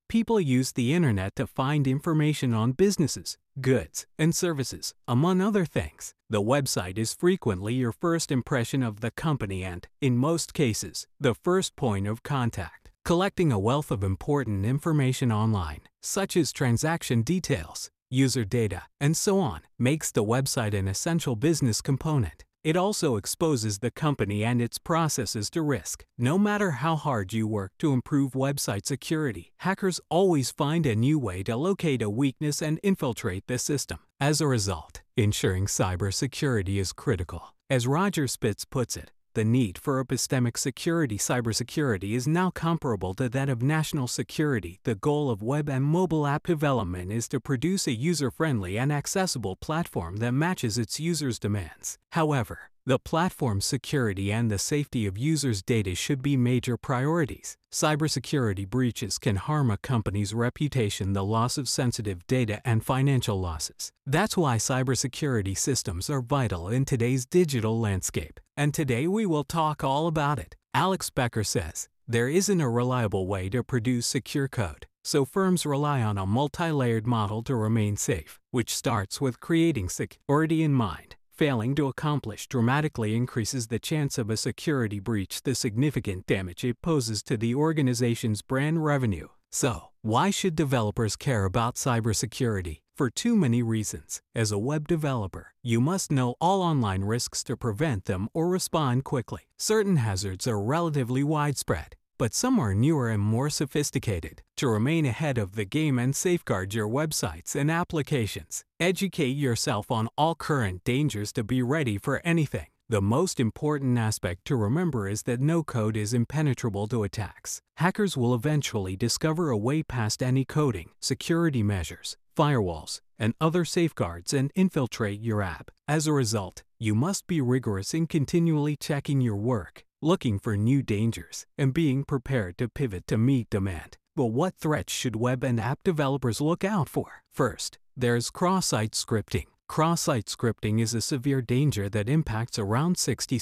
People use the internet to find information on businesses, goods, and services, among other things. The website is frequently your first impression of the company and, in most cases, the first point of contact. Collecting a wealth of important information online, such as transaction details, user data, and so on, makes the website an essential business component. It also exposes the company and its processes to risk. No matter how hard you work to improve website security, hackers always find a new way to locate a weakness and infiltrate the system. As a result, ensuring cybersecurity is critical. As Roger Spitz puts it, the need for epistemic security cybersecurity is now comparable to that of national security. The goal of web and mobile app development is to produce a user-friendly and accessible platform that matches its users' demands. However, the platform's security and the safety of users' data should be major priorities. Cybersecurity breaches can harm a company's reputation, the loss of sensitive data, and financial losses. That's why cybersecurity systems are vital in today's digital landscape. And today we will talk all about it. Alex Becker says, there isn't a reliable way to produce secure code, so firms rely on a multi-layered model to remain safe, which starts with creating security in mind. Failing to accomplish dramatically increases the chance of a security breach, the significant damage it poses to the organization's brand revenue. So, why should developers care about cybersecurity? For too many reasons. As a web developer, you must know all online risks to prevent them or respond quickly. Certain hazards are relatively widespread, but some are newer and more sophisticated. To remain ahead of the game and safeguard your websites and applications, educate yourself on all current dangers to be ready for anything. The most important aspect to remember is that no code is impenetrable to attacks. Hackers will eventually discover a way past any coding, security measures, firewalls, and other safeguards and infiltrate your app. As a result, you must be rigorous in continually checking your work, looking for new dangers, and being prepared to pivot to meet demand. But what threats should web and app developers look out for? First, there's cross-site scripting. Cross-site scripting is a severe danger that impacts around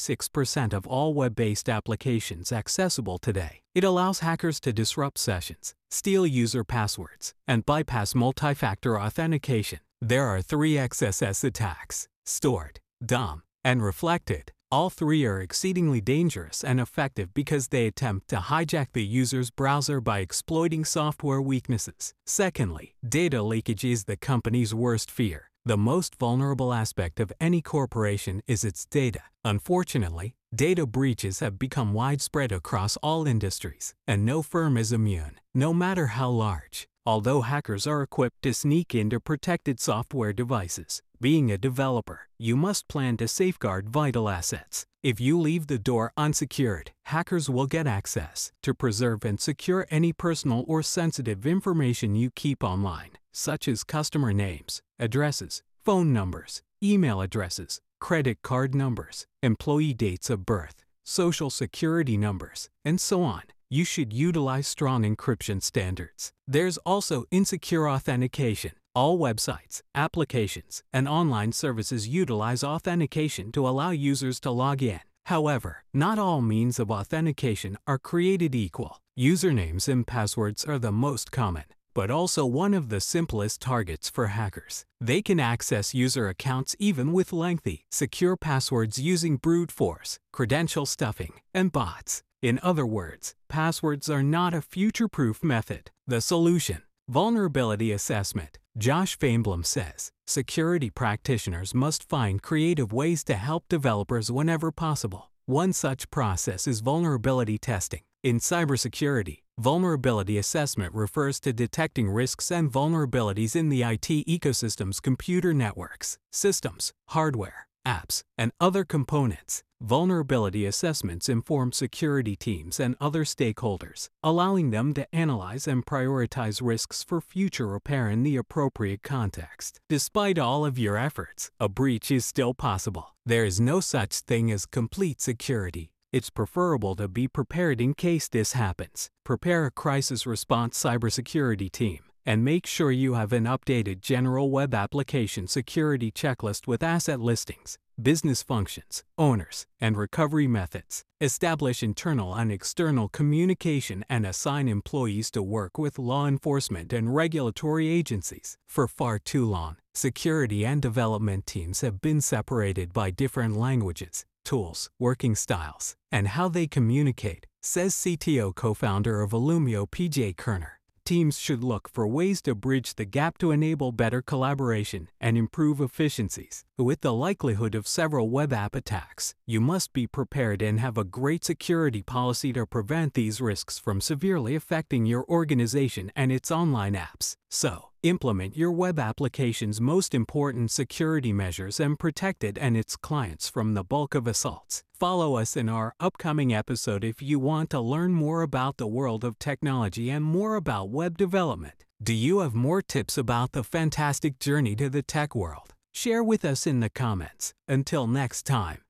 66% of all web-based applications accessible today. It allows hackers to disrupt sessions, steal user passwords, and bypass multi-factor authentication. There are three XSS attacks: stored, DOM, and reflected. All three are exceedingly dangerous and effective because they attempt to hijack the user's browser by exploiting software weaknesses. Secondly, data leakage is the company's worst fear. The most vulnerable aspect of any corporation is its data. Unfortunately, data breaches have become widespread across all industries, and no firm is immune, no matter how large. Although hackers are equipped to sneak into protected software devices, being a developer, you must plan to safeguard vital assets. If you leave the door unsecured, hackers will get access. To preserve and secure any personal or sensitive information you keep online, such as customer names, addresses, phone numbers, email addresses, credit card numbers, employee dates of birth, social security numbers, and so on, you should utilize strong encryption standards. There's also insecure authentication. All websites, applications, and online services utilize authentication to allow users to log in. However, not all means of authentication are created equal. Usernames and passwords are the most common, but also one of the simplest targets for hackers. They can access user accounts even with lengthy, secure passwords using brute force, credential stuffing, and bots. In other words, passwords are not a future-proof method. The solution: vulnerability assessment. Josh Fainblum says, security practitioners must find creative ways to help developers whenever possible. One such process is vulnerability testing. In cybersecurity, vulnerability assessment refers to detecting risks and vulnerabilities in the IT ecosystem's computer networks, systems, hardware, apps, and other components. Vulnerability assessments inform security teams and other stakeholders, allowing them to analyze and prioritize risks for future repair in the appropriate context. Despite all of your efforts, a breach is still possible. There is no such thing as complete security. It's preferable to be prepared in case this happens. Prepare a crisis response cybersecurity team, and make sure you have an updated general web application security checklist with asset listings, business functions, owners, and recovery methods. Establish internal and external communication and assign employees to work with law enforcement and regulatory agencies. For far too long, security and development teams have been separated by different languages, tools, working styles, and how they communicate, says CTO co-founder of Illumio PJ Kerner. Teams should look for ways to bridge the gap to enable better collaboration and improve efficiencies. With the likelihood of several web app attacks, you must be prepared and have a great security policy to prevent these risks from severely affecting your organization and its online apps. So, implement your web application's most important security measures and protect it and its clients from the bulk of assaults. Follow us in our upcoming episode if you want to learn more about the world of technology and more about web development. Do you have more tips about the fantastic journey to the tech world? Share with us in the comments. Until next time.